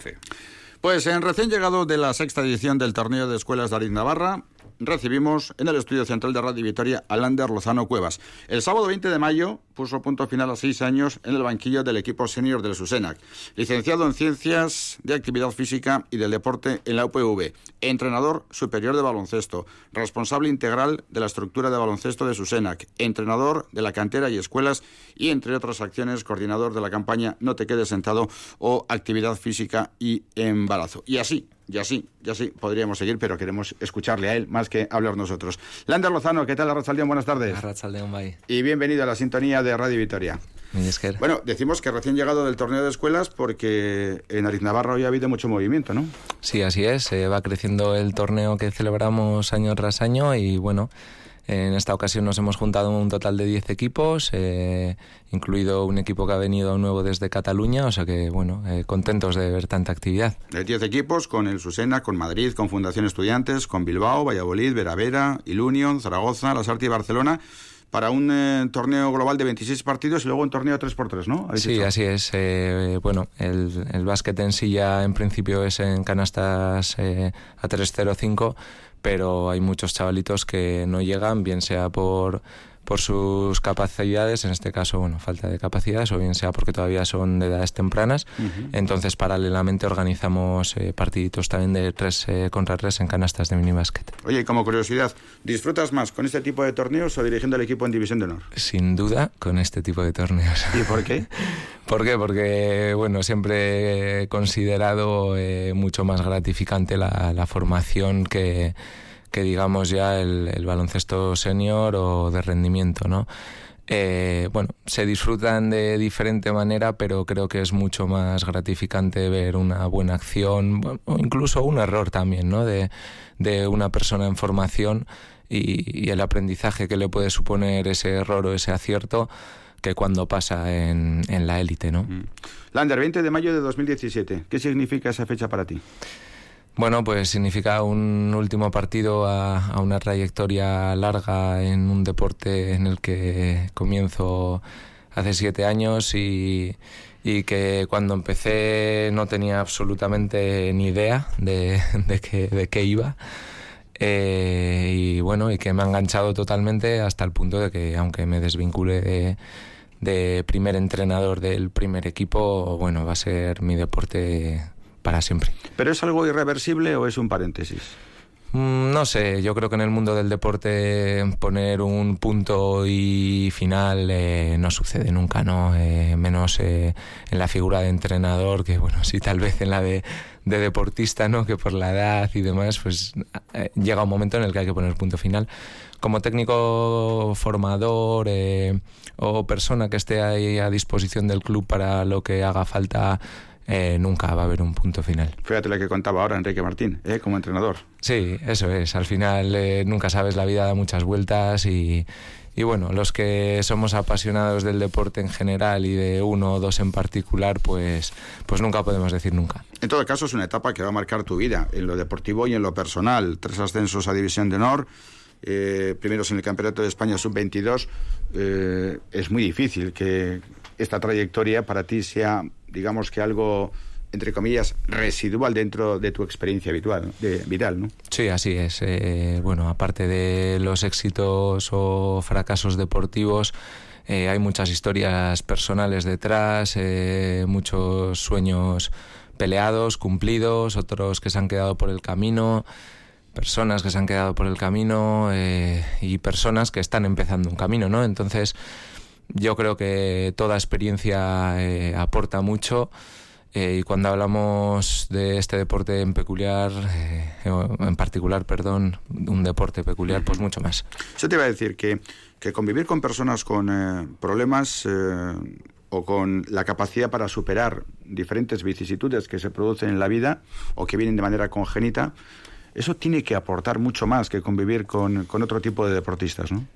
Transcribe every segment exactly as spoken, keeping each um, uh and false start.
Pues en recién llegado de la sexta edición del torneo de escuelas de Aritz Navarra, recibimos en el estudio central de Radio Vitoria a Lander Lozano Cuevas. El sábado veinte de mayo puso punto final a seis años en el banquillo del equipo senior del Susenac. Licenciado en Ciencias de Actividad Física y del Deporte en la U P V. Entrenador superior de baloncesto. Responsable integral de la estructura de baloncesto de Susenac. Entrenador de la cantera y escuelas y, entre otras acciones, coordinador de la campaña No te quedes sentado o Actividad Física y Embarazo. Y así... Y así, y así podríamos seguir, pero queremos escucharle a él más que hablar nosotros. Lander Lozano, ¿qué tal, Arratsaldeon? Buenas tardes. Arratsaldeon, bye. Y bienvenido a la sintonía de Radio Vitoria. Bueno, decimos que recién llegado del torneo de escuelas porque en Aritz Navarra hoy ha habido mucho movimiento, ¿no? Sí, así es. Eh, va creciendo el torneo que celebramos año tras año y, bueno... En esta ocasión nos hemos juntado un total de diez equipos, eh, incluido un equipo que ha venido nuevo desde Cataluña, o sea que, bueno, eh, contentos de ver tanta actividad. De diez equipos, con el Susenac, con Madrid, con Fundación Estudiantes, con Bilbao, Valladolid, Veravera, Ilunion, Zaragoza, Lasarte y Barcelona, para un eh, torneo global de veintiséis partidos y luego un torneo tres por tres, ¿no? Sí, hecho? Así es. Eh, bueno, el, el básquet en sí ya en principio es en canastas eh, a tres cero cinco, pero hay muchos chavalitos que no llegan, bien sea por, por sus capacidades, en este caso, bueno, falta de capacidades, o bien sea porque todavía son de edades tempranas. Uh-huh. Entonces, paralelamente organizamos eh, partiditos también de tres eh, contra tres en canastas de minibásquet. Oye, y como curiosidad, ¿disfrutas más con este tipo de torneos o dirigiendo el equipo en División de Honor? Sin duda, con este tipo de torneos. ¿Y por qué? ¿Por qué? Porque, bueno, siempre he considerado eh, mucho más gratificante la, la formación que, que digamos ya el, el baloncesto senior o de rendimiento, ¿no? Eh, bueno, se disfrutan de diferente manera, pero creo que es mucho más gratificante ver una buena acción, bueno, o incluso un error también, ¿no? De, de una persona en formación y, y el aprendizaje que le puede suponer ese error o ese acierto, que cuando pasa en, en la élite, ¿no? Mm. Lander, veinte de mayo de dos mil diecisiete. ¿Qué significa esa fecha para ti? Bueno, pues significa un último partido a, a una trayectoria larga en un deporte en el que comienzo hace siete años y, y que cuando empecé no tenía absolutamente ni idea de, de, qué, de qué iba. Eh, y bueno, y que me ha enganchado totalmente hasta el punto de que, aunque me desvincule de, de primer entrenador del primer equipo, bueno, va a ser mi deporte para siempre. ¿Pero es algo irreversible o es un paréntesis? Mm, no sé, yo creo que en el mundo del deporte poner un punto y final eh, no sucede nunca, ¿no? Eh, menos eh, en la figura de entrenador, que bueno, sí, tal vez en la de, de deportista, ¿no? Que por la edad y demás, pues eh, llega un momento en el que hay que poner punto final. Como técnico formador eh, o persona que esté ahí a disposición del club para lo que haga falta, Eh, nunca va a haber un punto final. Fíjate lo que contaba ahora Enrique Martín, ¿eh? Como entrenador. Sí, eso es. Al final eh, nunca sabes, la vida da muchas vueltas y, y bueno, los que somos apasionados del deporte en general y de uno o dos en particular, pues, pues nunca podemos decir nunca. En todo caso, es una etapa que va a marcar tu vida, en lo deportivo y en lo personal. Tres ascensos a División de Honor, eh, primeros en el Campeonato de España sub veintidós. Eh, es muy difícil que esta trayectoria para ti sea, digamos que algo, entre comillas, residual dentro de tu experiencia habitual, de, vital, ¿no? Sí, así es. Eh, bueno, aparte de los éxitos o fracasos deportivos, eh, hay muchas historias personales detrás, eh, muchos sueños peleados, cumplidos, otros que se han quedado por el camino, personas que se han quedado por el camino eh, y personas que están empezando un camino, ¿no? Entonces, yo creo que toda experiencia eh, aporta mucho eh, y cuando hablamos de este deporte en peculiar, eh, en particular, perdón, un deporte peculiar, pues mucho más. Yo te iba a decir que, que convivir con personas con eh, problemas eh, o con la capacidad para superar diferentes vicisitudes que se producen en la vida o que vienen de manera congénita, eso tiene que aportar mucho más que convivir con, con otro tipo de deportistas, ¿no?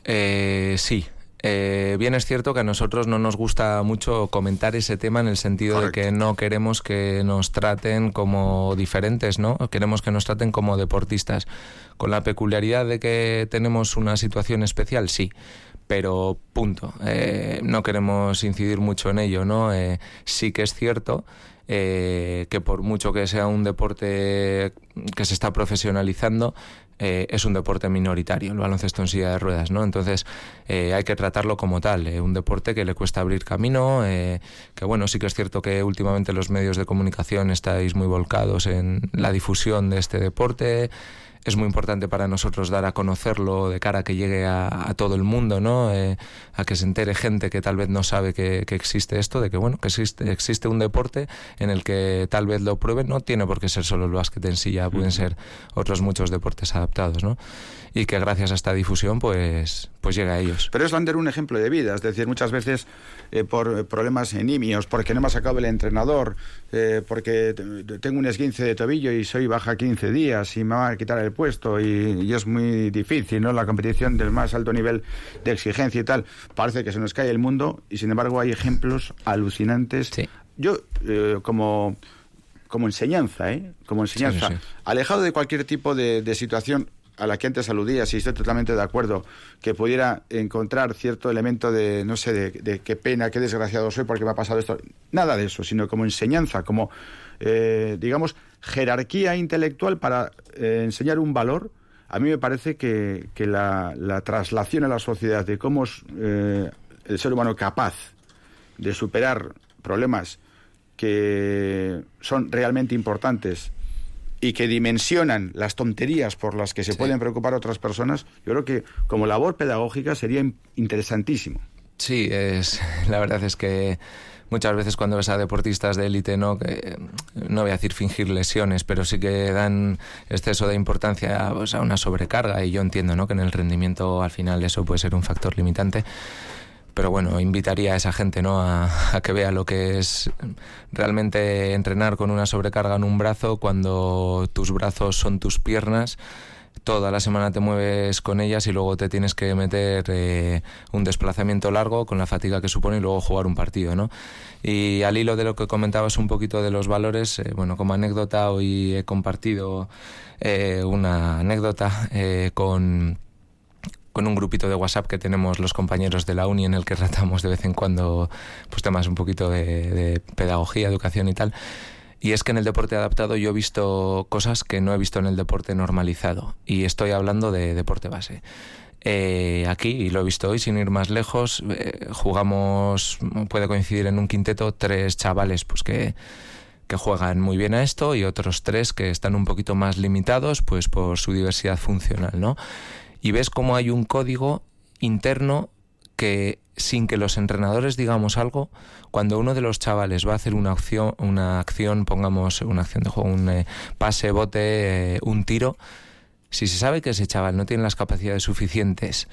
Eh, sí. Eh, bien es cierto que a nosotros no nos gusta mucho comentar ese tema en el sentido Correcto. De que no queremos que nos traten como diferentes, ¿no? Queremos que nos traten como deportistas. Con la peculiaridad de que tenemos una situación especial, sí, pero punto. Eh, no queremos incidir mucho en ello, ¿no? Eh, sí que es cierto eh, que por mucho que sea un deporte que se está profesionalizando, eh, es un deporte minoritario, el baloncesto en silla de ruedas, ¿no? Entonces eh, hay que tratarlo como tal, eh, un deporte que le cuesta abrir camino, eh, que bueno, sí que es cierto que últimamente los medios de comunicación estáis muy volcados en la difusión de este deporte. Es muy importante para nosotros dar a conocerlo de cara a que llegue a, a todo el mundo, ¿no? Eh, a que se entere gente que tal vez no sabe que, que existe esto, de que bueno, que existe, existe un deporte en el que tal vez lo prueben. No tiene por qué ser solo el básquet en sí, ya pueden ser otros muchos deportes adaptados, ¿no? Y que gracias a esta difusión pues, pues llega a ellos. Pero es Lander un ejemplo de vida, es decir, muchas veces eh, por problemas nimios, porque no me ha sacado el entrenador, eh, porque tengo un esguince de tobillo y soy baja quince días y me va a quitar el puesto y, y es muy difícil, ¿no? La competición del más alto nivel de exigencia y tal, parece que se nos cae el mundo y sin embargo hay ejemplos alucinantes. Sí. Yo, eh, como, como enseñanza, ¿eh? Como enseñanza, sí, sí. alejado de cualquier tipo de, de situación a la que antes aludías, y estoy totalmente de acuerdo, que pudiera encontrar cierto elemento de, no sé, de, de qué pena, qué desgraciado soy porque me ha pasado esto. Nada de eso, sino como enseñanza, como, eh, digamos, jerarquía intelectual para eh, enseñar un valor. A mí me parece que, que la, la traslación a la sociedad de cómo es eh, el ser humano capaz de superar problemas que son realmente importantes y que dimensionan las tonterías por las que se sí. pueden preocupar otras personas, yo creo que como labor pedagógica sería interesantísimo. Sí, es, la verdad es que muchas veces cuando ves a deportistas de élite, no, que, no voy a decir fingir lesiones, pero sí que dan exceso de importancia, pues, a una sobrecarga, y yo entiendo, ¿no?, que en el rendimiento al final eso puede ser un factor limitante. Pero bueno, invitaría a esa gente, ¿no?, a, a que vea lo que es realmente entrenar con una sobrecarga en un brazo, cuando tus brazos son tus piernas. Toda la semana te mueves con ellas y luego te tienes que meter eh, un desplazamiento largo con la fatiga que supone y luego jugar un partido, ¿no? Y al hilo de lo que comentabas un poquito de los valores, eh, bueno, como anécdota, hoy he compartido eh, una anécdota eh, con... con un grupito de WhatsApp que tenemos los compañeros de la uni, en el que tratamos de vez en cuando pues temas un poquito de, de pedagogía, educación y tal. Y es que en el deporte adaptado yo he visto cosas que no he visto en el deporte normalizado, y estoy hablando de deporte base. Eh, aquí, y lo he visto hoy sin ir más lejos, eh, jugamos, puede coincidir en un quinteto, tres chavales pues que que juegan muy bien a esto, y otros tres que están un poquito más limitados pues por su diversidad funcional, ¿no? Y ves cómo hay un código interno que, sin que los entrenadores digamos algo, cuando uno de los chavales va a hacer una acción, una acción pongamos una acción de juego, un eh, pase, bote, eh, un tiro, si se sabe que ese chaval no tiene las capacidades suficientes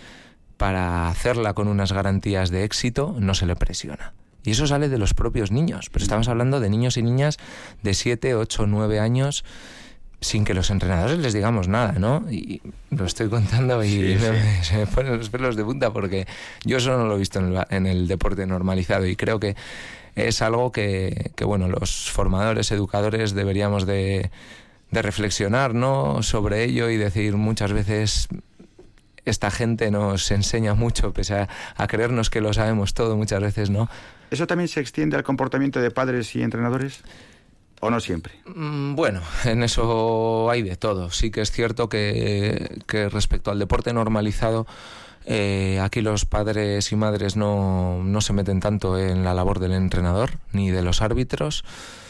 para hacerla con unas garantías de éxito, no se le presiona. Y eso sale de los propios niños, pero estamos hablando de niños y niñas de siete, ocho, nueve años, sin que los entrenadores les digamos nada, ¿no? Y lo estoy contando y sí, sí. Me, se me ponen los pelos de punta, porque yo eso no lo he visto en el, en el deporte normalizado, y creo que es algo que, que bueno, los formadores, educadores deberíamos de, de reflexionar, ¿no?, sobre ello, y decir muchas veces: esta gente nos enseña mucho, pese a, a creernos que lo sabemos todo, muchas veces no. ¿Eso también se extiende al comportamiento de padres y entrenadores? ¿O no siempre? Bueno, en eso hay de todo. Sí que es cierto que, que respecto al deporte normalizado, eh, aquí los padres y madres no, no se meten tanto en la labor del entrenador ni de los árbitros.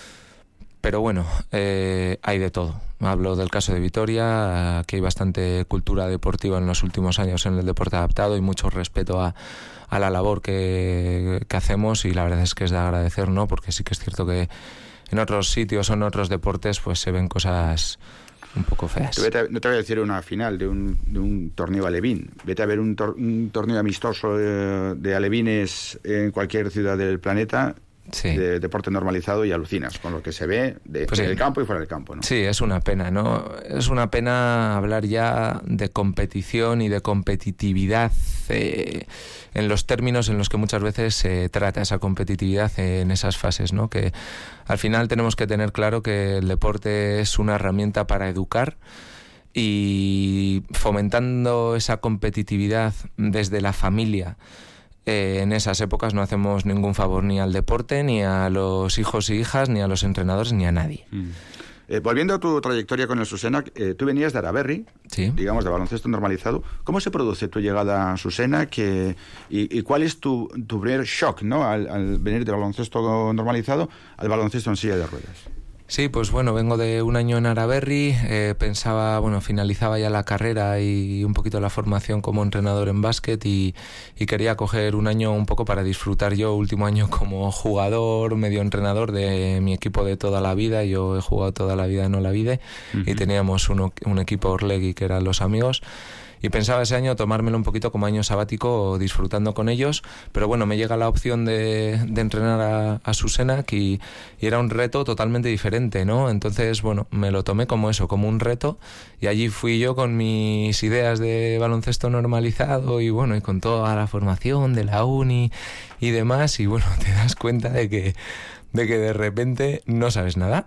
Pero bueno, eh, hay de todo. Hablo del caso de Vitoria, que hay bastante cultura deportiva en los últimos años en el deporte adaptado, y mucho respeto a, a la labor que, que hacemos, y la verdad es que es de agradecer, ¿no? Porque sí que es cierto que en otros sitios o en otros deportes pues se ven cosas un poco feas. Vete a, no te voy a decir una final de un, de un torneo alevín. Vete a ver un, tor, un torneo amistoso de, de alevines en cualquier ciudad del planeta, sí, de deporte normalizado, y alucinas con lo que se ve de, pues sí, en el campo y fuera del campo, ¿no? Sí, es una pena, ¿no? Es una pena hablar ya de competición y de competitividad eh, en los términos en los que muchas veces se trata esa competitividad en esas fases, ¿no? Que al final tenemos que tener claro que el deporte es una herramienta para educar, y fomentando esa competitividad desde la familia, eh, en esas épocas no hacemos ningún favor ni al deporte, ni a los hijos y hijas, ni a los entrenadores, ni a nadie. Mm. Eh, volviendo a tu trayectoria con el Susenac, eh, tú venías de Araberri, sí, digamos, de baloncesto normalizado. ¿Cómo se produce tu llegada a Susenac y, y cuál es tu, tu primer shock, ¿no?, al, al venir del baloncesto normalizado al baloncesto en silla de ruedas? Sí, pues bueno, vengo de un año en Araberri, eh, pensaba, bueno, finalizaba ya la carrera y un poquito la formación como entrenador en básquet y, y quería coger un año un poco para disfrutar yo, último año como jugador, medio entrenador de mi equipo de toda la vida. Yo he jugado toda la vida en Olavide, uh-huh, y teníamos uno, un equipo Orlegui que eran los amigos. Y pensaba ese año tomármelo un poquito como año sabático, disfrutando con ellos, pero bueno, me llega la opción de, de entrenar a, a Susenac y, y era un reto totalmente diferente, ¿no? Entonces, bueno, me lo tomé como eso, como un reto, y allí fui yo con mis ideas de baloncesto normalizado y bueno, y con toda la formación de la uni y demás, y bueno, te das cuenta de que, de que de repente no sabes nada.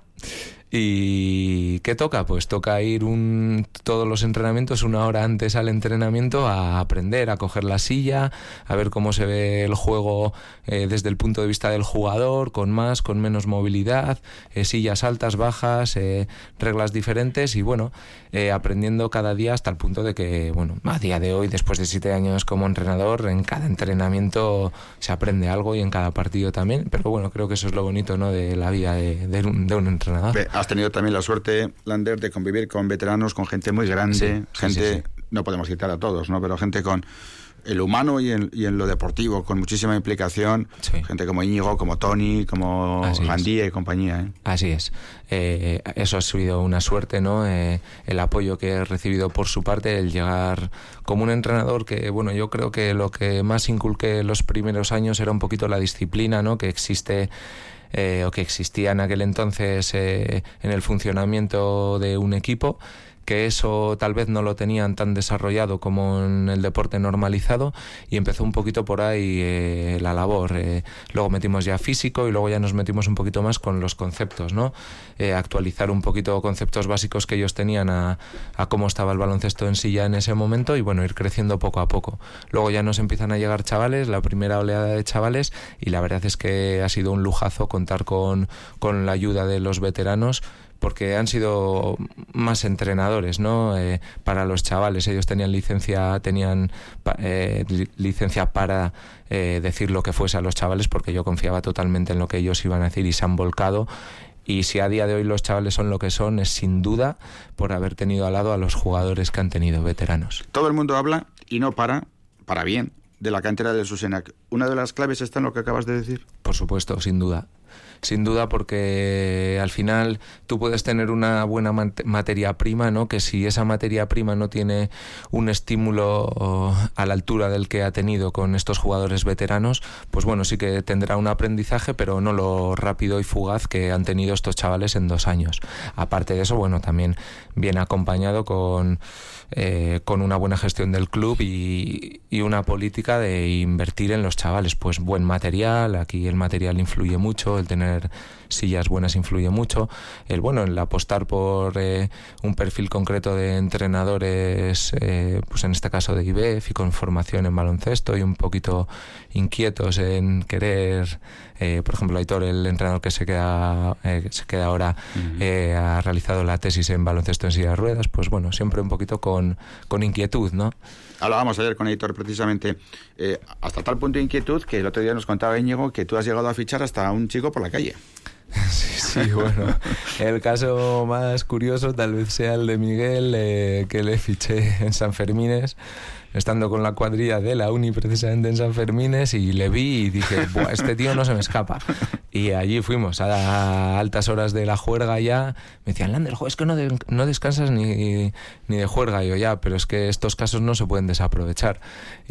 ¿Y qué toca? Pues toca ir un, todos los entrenamientos una hora antes al entrenamiento a aprender, a coger la silla, a ver cómo se ve el juego eh, desde el punto de vista del jugador, con más, con menos movilidad, eh, sillas altas, bajas, eh, reglas diferentes y bueno, eh, aprendiendo cada día hasta el punto de que, bueno, a día de hoy, después de siete años como entrenador, en cada entrenamiento se aprende algo y en cada partido también, pero bueno, creo que eso es lo bonito, ¿no?, de la vida de, de, un, de un entrenador. Be- Has tenido también la suerte, Lander, de convivir con veteranos, con gente muy grande, sí, gente, sí, sí. No podemos citar a todos, ¿no?, pero gente con el humano y en, y en lo deportivo, con muchísima implicación, sí, gente como Íñigo, como Tony, como Gandía y compañía, ¿eh? Así es. Eh, eso ha sido una suerte, ¿no? Eh, el apoyo que he recibido por su parte, el llegar como un entrenador que, bueno, yo creo que lo que más inculqué en los primeros años era un poquito la disciplina, ¿no?, que existe Eh, o que existía en aquel entonces eh, en el funcionamiento de un equipo, que eso tal vez no lo tenían tan desarrollado como en el deporte normalizado, y empezó un poquito por ahí eh, la labor. Eh, luego metimos ya físico y luego ya nos metimos un poquito más con los conceptos, ¿no? Eh, actualizar un poquito conceptos básicos que ellos tenían a, a cómo estaba el baloncesto en sí ya en ese momento y bueno, ir creciendo poco a poco. Luego ya nos empiezan a llegar chavales, la primera oleada de chavales, y la verdad es que ha sido un lujazo contar con, con la ayuda de los veteranos, porque han sido más entrenadores, ¿no? Eh, para los chavales, ellos tenían licencia, tenían eh, licencia para eh, decir lo que fuese a los chavales, porque yo confiaba totalmente en lo que ellos iban a decir y se han volcado. Y si a día de hoy los chavales son lo que son, es sin duda por haber tenido al lado a los jugadores que han tenido, veteranos. Todo el mundo habla y no para, para bien, de la cantera del Susenac. ¿Una de las claves está en lo que acabas de decir? Por supuesto, sin duda. Sin duda, porque al final tú puedes tener una buena materia prima, ¿no?, que si esa materia prima no tiene un estímulo a la altura del que ha tenido con estos jugadores veteranos, pues bueno, sí que tendrá un aprendizaje, pero no lo rápido y fugaz que han tenido estos chavales en dos años. Aparte de eso, bueno, también viene acompañado con, eh, con una buena gestión del club y, y una política de invertir en los chavales, pues buen material, aquí el material influye mucho, el tener sillas buenas influye mucho, el bueno, el apostar por eh, un perfil concreto de entrenadores, eh, pues en este caso de I B E F y con formación en baloncesto y un poquito inquietos en querer, eh, por ejemplo Aitor, el entrenador que se queda eh, se queda ahora, uh-huh, eh, ha realizado la tesis en baloncesto en silla de ruedas, pues bueno, siempre un poquito con, con inquietud, ¿no? Hablábamos ayer con Aitor precisamente, eh, hasta tal punto de inquietud que el otro día nos contaba Íñigo que tú has llegado a fichar hasta a un chico por la calle. Sí, sí, bueno, el caso más curioso tal vez sea el de Miguel, eh, que le fiché en San Fermines, estando con la cuadrilla de la uni precisamente en San Fermines, y le vi y dije, buah, este tío no se me escapa. Y allí fuimos a altas horas de la juerga ya, me decían, Lander, jo, es que no, de, no descansas ni, ni de juerga. Y yo, ya, pero es que estos casos no se pueden desaprovechar.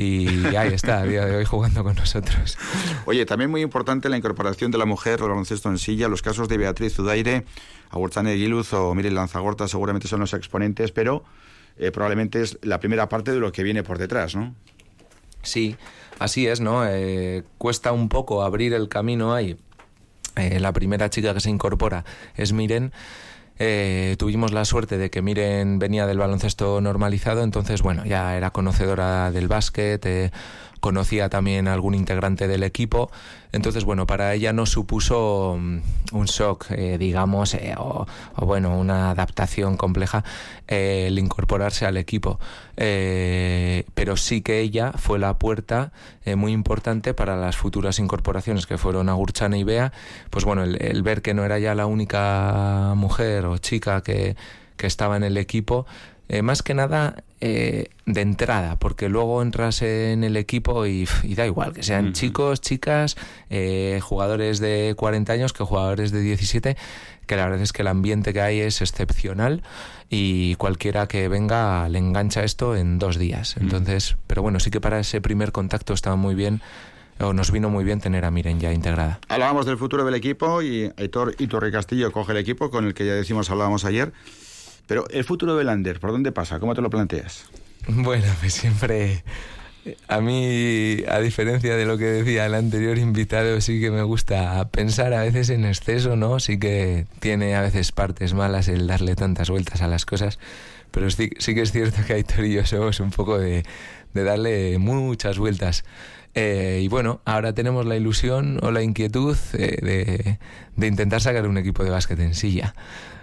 Y ahí está, a día de hoy jugando con nosotros. Oye, también muy importante la incorporación de la mujer al baloncesto en silla. Los casos de Beatriz Zudaire, Agurtzane Giluz o Miren Lanzagorta seguramente son los exponentes, pero eh, probablemente es la primera parte de lo que viene por detrás, ¿no? Sí, así es, ¿no? Eh, cuesta un poco abrir el camino ahí. Eh, la primera chica que se incorpora es Miren. Eh, tuvimos la suerte de que Miren venía del baloncesto normalizado, entonces bueno, ya era conocedora del básquet, eh, conocía también a algún integrante del equipo. Entonces, bueno, para ella no supuso um, un shock, eh, digamos, eh, o, o bueno, una adaptación compleja eh, el incorporarse al equipo. Eh, pero sí que ella fue la puerta eh, muy importante para las futuras incorporaciones que fueron Agurchane y Bea. Pues bueno, el, el ver que no era ya la única mujer o chica que, que estaba en el equipo, eh, más que nada eh, de entrada, porque luego entras en el equipo y, y da igual, que sean uh-huh. chicos, chicas, eh, jugadores de cuarenta años que jugadores de diecisiete, que la verdad es que el ambiente que hay es excepcional y cualquiera que venga le engancha esto en dos días. Entonces, uh-huh. pero bueno, sí que para ese primer contacto estaba muy bien, o nos vino muy bien tener a Miren ya integrada. Hablábamos del futuro del equipo y Aitor Iturri Castillo coge el equipo con el que ya decimos hablábamos ayer. Pero el futuro del Lander, ¿por dónde pasa? ¿Cómo te lo planteas? Bueno, pues siempre, a mí, a diferencia de lo que decía el anterior invitado, sí que me gusta pensar a veces en exceso, ¿no? Sí que tiene a veces partes malas el darle tantas vueltas a las cosas, pero sí, sí que es cierto que Aitor y yo somos un poco de, de darle muchas vueltas. Eh, y bueno, ahora tenemos la ilusión o la inquietud eh, de, de intentar sacar un equipo de básquet en silla.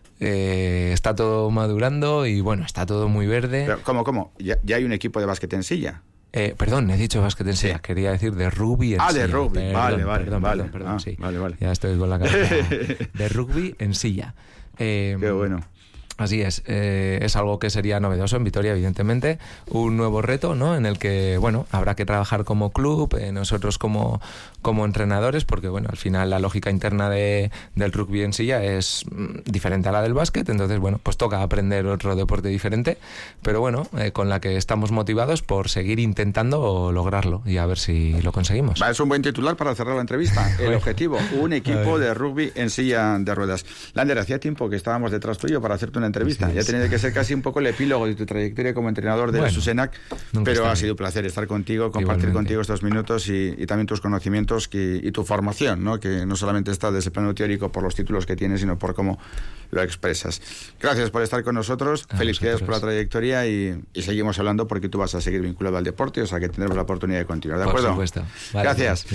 Eh, está todo madurando y bueno, está todo muy verde. Pero, ¿Cómo, cómo? ¿Ya, ¿Ya hay un equipo de básquet en silla? Eh, perdón, he dicho básquet en silla, sí. Quería decir de rugby en ah, silla. Ah, de rugby, perdón, vale, vale, perdón, vale, perdón, perdón, ah, sí. vale, vale. Ya estoy con la cabeza. De rugby en silla. Eh, Qué bueno. Así es, eh, es algo que sería novedoso en Vitoria, evidentemente, un nuevo reto, ¿no? En el que, bueno, habrá que trabajar como club, eh, nosotros como, como entrenadores, porque, bueno, al final la lógica interna de, del rugby en silla es mm, diferente a la del básquet, entonces, bueno, pues toca aprender otro deporte diferente, pero bueno, eh, con la que estamos motivados por seguir intentando lograrlo y a ver si lo conseguimos. Va, es un buen titular para cerrar la entrevista. El objetivo, un equipo de rugby en silla de ruedas. Lander, hacía tiempo que estábamos detrás tuyo para hacerte una entrevista. Ya tenía que ser casi un poco el epílogo de tu trayectoria como entrenador de bueno, Susenac, pero ha sido un placer estar contigo, compartir Igualmente. contigo estos minutos y, y también tus conocimientos que, y tu formación, ¿no? Que no solamente está desde el plano teórico por los títulos que tienes, sino por cómo lo expresas. Gracias por estar con nosotros, a felicidades por la trayectoria y, y seguimos hablando porque tú vas a seguir vinculado al deporte, o sea que tendremos la oportunidad de continuar, ¿de por acuerdo? Supuesto. Vale, Gracias.